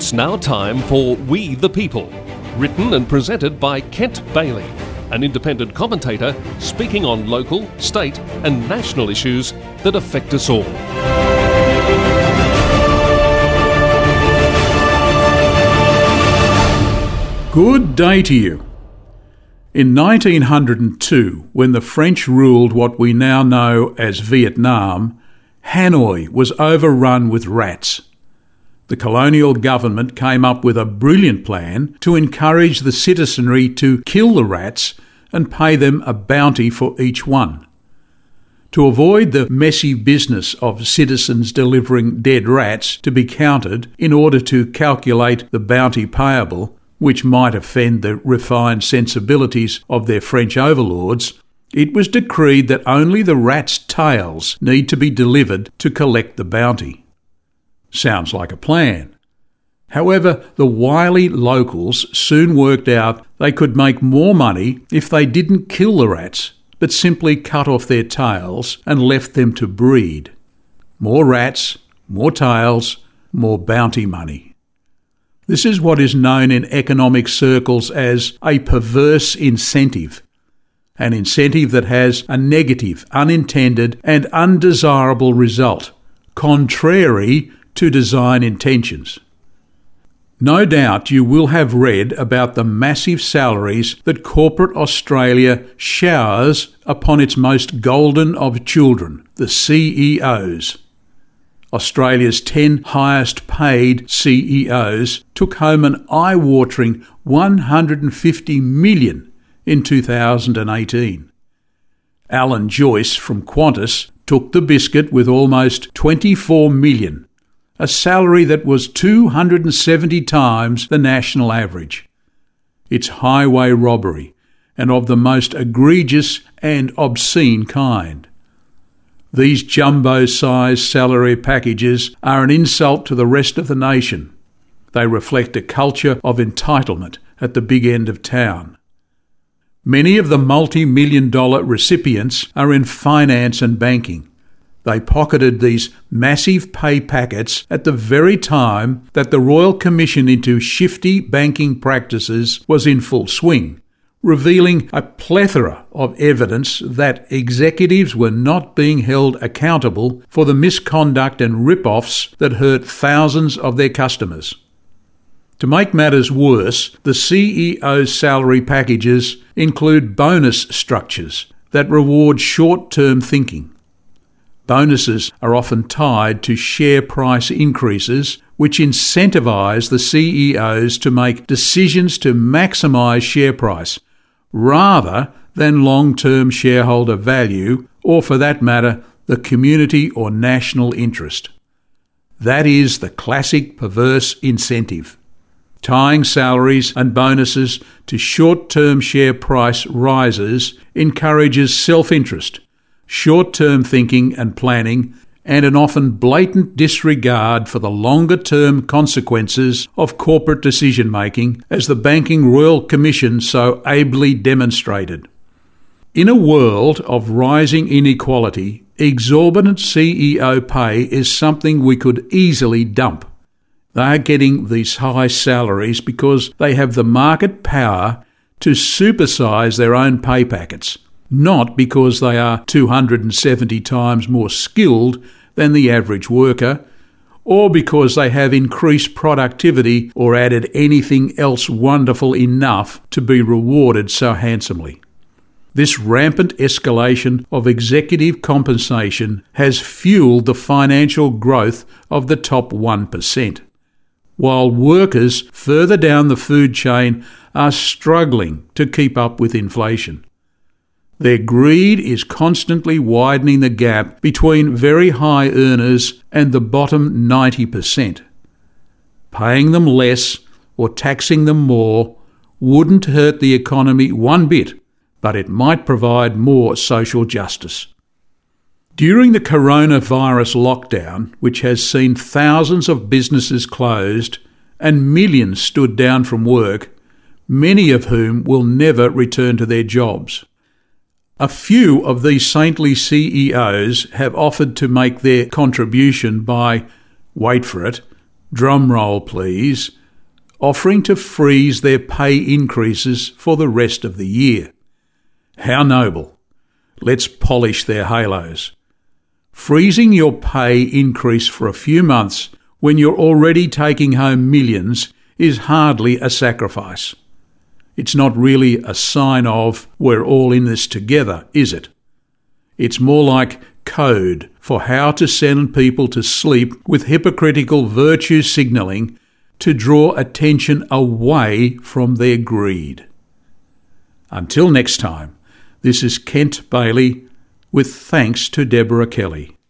It's now time for We the People, written and presented by Kent Bailey, an independent commentator speaking on local, state and national issues that affect us all. Good day to you. In 1902, when the French ruled what we now know as Vietnam, Hanoi was overrun with rats. The colonial government came up with a brilliant plan to encourage the citizenry to kill the rats and pay them a bounty for each one. To avoid the messy business of citizens delivering dead rats to be counted in order to calculate the bounty payable, which might offend the refined sensibilities of their French overlords, it was decreed that only the rats' tails need to be delivered to collect the bounty. Sounds like a plan. However, the wily locals soon worked out they could make more money if they didn't kill the rats, but simply cut off their tails and left them to breed. More rats, more tails, more bounty money. This is what is known in economic circles as a perverse incentive, an incentive that has a negative, unintended and undesirable result, contrary to design intentions. No doubt you will have read about the massive salaries that corporate Australia showers upon its most golden of children, the CEOs. Australia's 10 highest paid CEOs took home an eye-watering $150 million in 2018. Alan Joyce from Qantas took the biscuit with almost $24 million, a salary that was 270 times the national average. It's highway robbery, and of the most egregious and obscene kind. These jumbo-sized salary packages are an insult to the rest of the nation. They reflect a culture of entitlement at the big end of town. Many of the multi-million-dollar recipients are in finance and banking. They pocketed these massive pay packets at the very time that the Royal Commission into shifty banking practices was in full swing, revealing a plethora of evidence that executives were not being held accountable for the misconduct and rip-offs that hurt thousands of their customers. To make matters worse, the CEO's salary packages include bonus structures that reward short-term thinking. Bonuses are often tied to share price increases, which incentivise the CEOs to make decisions to maximise share price, rather than long-term shareholder value, or for that matter, the community or national interest. That is the classic perverse incentive. Tying salaries and bonuses to short-term share price rises encourages self-interest, short-term thinking and planning, and an often blatant disregard for the longer-term consequences of corporate decision-making, as the Banking Royal Commission so ably demonstrated. In a world of rising inequality, exorbitant CEO pay is something we could easily dump. They are getting these high salaries because they have the market power to supersize their own pay packets, not because they are 270 times more skilled than the average worker, or because they have increased productivity or added anything else wonderful enough to be rewarded so handsomely. This rampant escalation of executive compensation has fueled the financial growth of the top 1%, while workers further down the food chain are struggling to keep up with inflation. Their greed is constantly widening the gap between very high earners and the bottom 90%. Paying them less or taxing them more wouldn't hurt the economy one bit, but it might provide more social justice. During the coronavirus lockdown, which has seen thousands of businesses closed and millions stood down from work, many of whom will never return to their jobs. A few of these saintly CEOs have offered to make their contribution by, wait for it, drum roll please, offering to freeze their pay increases for the rest of the year. How noble. Let's polish their halos. Freezing your pay increase for a few months when you're already taking home millions is hardly a sacrifice. It's not really a sign of we're all in this together, is it? It's more like code for how to send people to sleep with hypocritical virtue signalling to draw attention away from their greed. Until next time, this is Kent Bailey with thanks to Deborah Kelly.